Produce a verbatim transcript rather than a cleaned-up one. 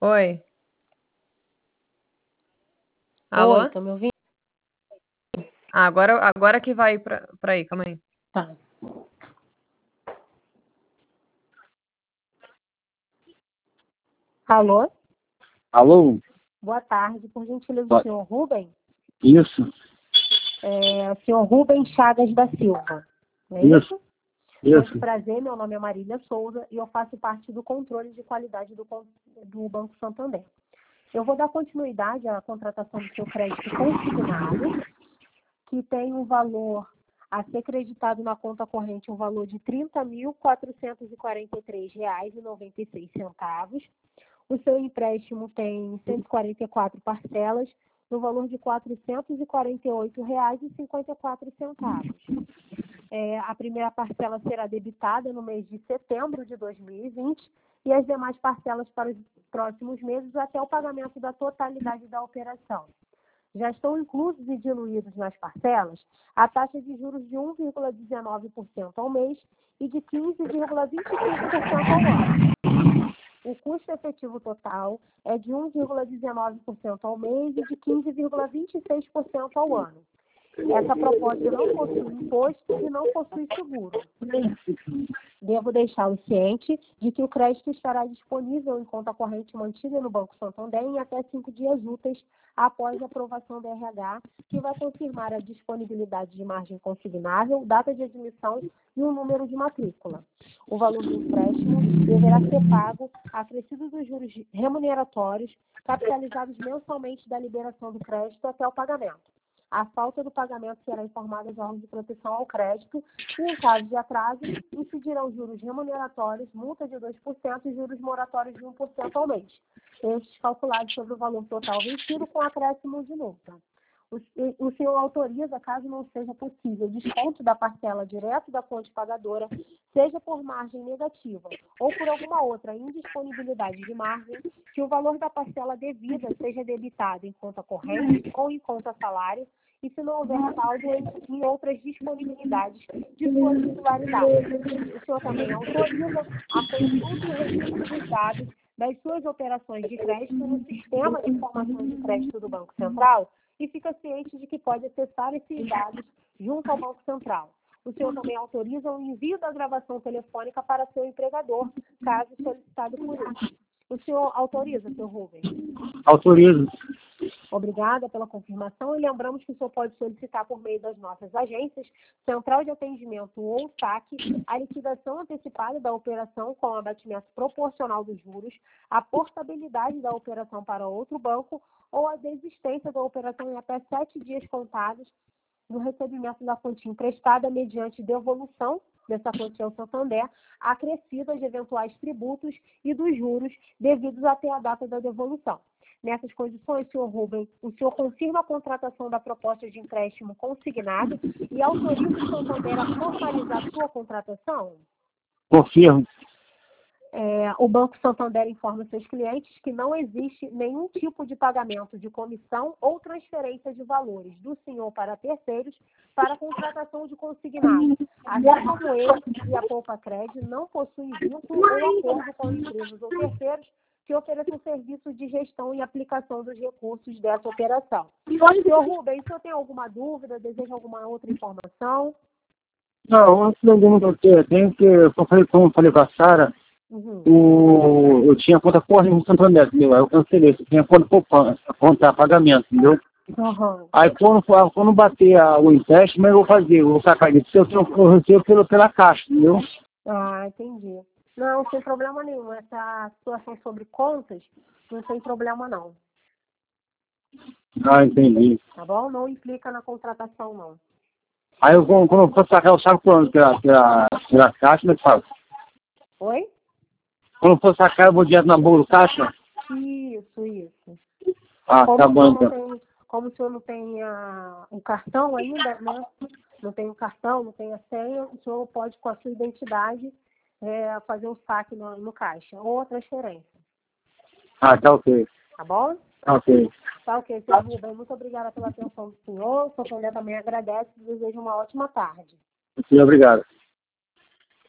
Oi. Oi, Alô? tá me ouvindo? Ah, agora, agora que vai pra, pra aí, calma aí. Tá. Alô? Alô? Boa tarde, por gentileza, Boa- o senhor Rubem? Isso, É, o senhor Rubem Chagas da Silva, não é isso, isso? Muito isso. prazer, meu nome é Marília Souza e eu faço parte do controle de qualidade do, con- do Banco Santander. Eu vou dar continuidade à contratação do seu crédito consignado, que tem um valor a ser creditado na conta corrente, um valor de trinta mil quatrocentos e quarenta e três reais e noventa e seis centavos. O seu empréstimo tem cento e quarenta e quatro parcelas, no valor de quatrocentos e quarenta e oito reais e cinquenta e quatro centavos. É, a primeira parcela será debitada no mês de setembro de dois mil e vinte e as demais parcelas para os próximos meses até o pagamento da totalidade da operação. Já estão inclusos e diluídos nas parcelas a taxa de juros de um vírgula dezenove por cento ao mês e de quinze vírgula vinte e cinco por cento ao ano. O custo efetivo total é de um vírgula dezenove por cento ao mês e de quinze vírgula vinte e seis por cento ao ano. Essa proposta não possui imposto e não possui seguro. Devo deixá-lo ciente de que o crédito estará disponível em conta corrente mantida no Banco Santander em até cinco dias úteis após a aprovação da R H, que vai confirmar a disponibilidade de margem consignável, data de admissão e um número de matrícula. O valor do empréstimo deverá ser pago acrescido dos juros remuneratórios capitalizados mensalmente da liberação do crédito até o pagamento. A falta do pagamento será informada aos órgãos de proteção ao crédito e, em caso de atraso, incidirão juros remuneratórios, multa de dois por cento e juros moratórios de um por cento ao mês. Estes calculados sobre o valor total vencido com acréscimo de multa. O, o senhor autoriza, caso não seja possível, desconto da parcela direto da fonte pagadora, seja por margem negativa ou por alguma outra indisponibilidade de margem, que o valor da parcela devida seja debitado em conta corrente ou em conta salário, e se não houver saldo em, em outras disponibilidades de sua titularidade. O senhor também autoriza a consulta e o registro dos dados das suas operações de crédito no Sistema de Informações de Crédito do Banco Central e fica ciente de que pode acessar esses dados junto ao Banco Central. O senhor também autoriza o envio da gravação telefônica para seu empregador, caso solicitado por ele. O senhor autoriza, seu Rubens? Autorizo. Obrigada pela confirmação e lembramos que o senhor pode solicitar por meio das nossas agências, Central de Atendimento ou SAC, a liquidação antecipada da operação com abatimento proporcional dos juros, a portabilidade da operação para outro banco ou a desistência da operação em até sete dias contados no recebimento da quantia emprestada mediante devolução dessa quantia ao Santander, acrescida de eventuais tributos e dos juros devidos até a data da devolução. Nessas condições, senhor Rubem, o senhor confirma a contratação da proposta de empréstimo consignado e autoriza o Santander a formalizar sua contratação? Confirmo. É, o Banco Santander informa seus clientes que não existe nenhum tipo de pagamento de comissão ou transferência de valores do senhor para terceiros para a contratação de consignado. Assim como ele e a Poupa Cred não possuem vínculo ou acordo com empresas ou terceiros que ofereçam serviços de gestão e aplicação dos recursos dessa operação. senhor Rubem, o senhor tem alguma dúvida, deseja alguma outra informação? Não, antes de alguma que eu tenho que, eu falei, como eu falei com a Sara, Uhum. o, eu tinha conta corrente no Santander, entendeu? Aí eu cancelei, eu tinha conta poupança, conta pagamento, entendeu? Uhum. Aí quando, for- quando bater a, o empréstimo, eu vou fazer, eu vou sacar disso, eu, tenho, eu recebo pelo, pela caixa, entendeu? Ah, entendi. Não, sem problema nenhum. Essa situação sobre contas, não tem problema não. Ah, entendi. Tá bom? Não implica na contratação, não. Aí eu, quando quando eu for sacar, eu saco pela, pela, pela, pela caixa, como é que faz? Oi? Quando eu for sacar, eu vou direto na boa do caixa? Isso, isso. Ah, Como tá o bom senhor não então. tem, como o senhor não tem a, o cartão ainda, né? Não tem o cartão, não tem a senha, o senhor pode, com a sua identidade, é, fazer um saque no, no caixa ou a transferência. Ah, tá ok. Tá bom? Tá ok. Tá ok, senhor Rubem. Muito obrigada pela atenção do senhor. O senhor também agradece e deseja uma ótima tarde. Sim, obrigado.